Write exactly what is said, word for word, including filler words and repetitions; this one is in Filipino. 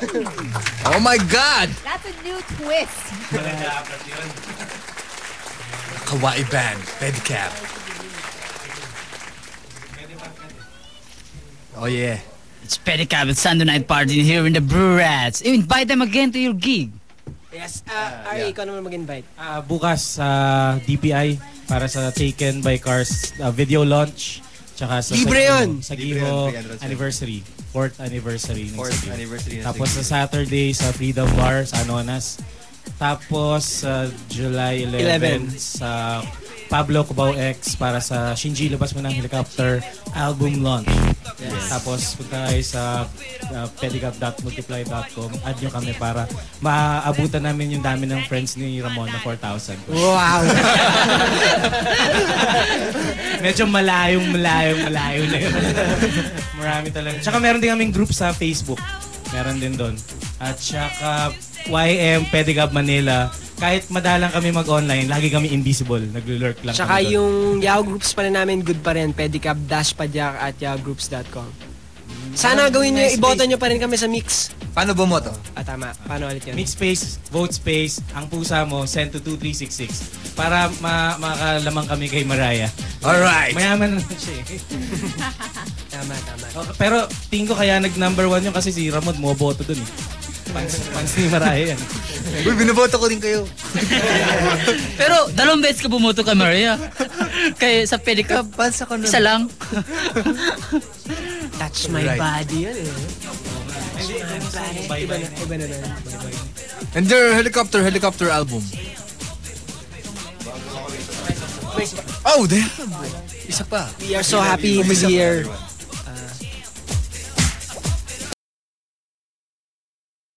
Oh my God! That's a new twist. Kawaii Band, Pedicab. Oh yeah. It's Pedicab at Sunday Night Party here in the Brew Rats. Invite them again to your gig. Yes, uh, Ari, yeah. Ikaw naman mag-invite. Uh, bukas sa uh, D P I para sa Taken by Cars uh, video launch. Tsaka sa Libre yun! Sa Giho anniversary. Fourth anniversary. Fourth anniversary. Tapos sa Saturday sa Freedom Bar sa Anonas. Tapos sa uh, July eleventh sa Pablo Cubao X para sa Shinji Labas Mo ng Helicopter album launch. Yes. Tapos punta kayo sa uh, pedicab dot multiply dot com. Add nyo kami para maabutan namin yung dami ng friends ni Ramon na four thousand. Wow! Medyo malayong, malayong, malayo na yun. Marami talaga. Tsaka meron din kaming group sa Facebook. Meron din doon. At tsaka Y M Pedicab Manila. Kahit madalang kami mag-online, lagi kami invisible. Naglo-lurk lang. Tsaka yung Yahoo Groups pa na namin, good pa rin. Pedicab dash padyak at yahoo groups dot com. Sana gawin nyo, iboto nyo pa rin kami sa mix. Paano bumoto? Ah, tama. Paano ulit yun? Mix space, vote space, ang pusa mo, send to two three six six. Para ma makalamang kami kay Mariah. Alright! Mayaman naman siya eh. Tama, tama. Okay, pero tingin ko kaya nag-number one yun kasi si Ramon bumoboto dun eh. Pans, pans ni Mariah yan. Uy, binoboto ko din kayo. Pero dalawang beses ka bumoto kay Maria. Kaya sa Pedicab, isa lang. Touch my right. Body yan eh. Iba na, iba na na. And their helicopter, helicopter album. Oh, they have. Isa pa. We are so happy to be here.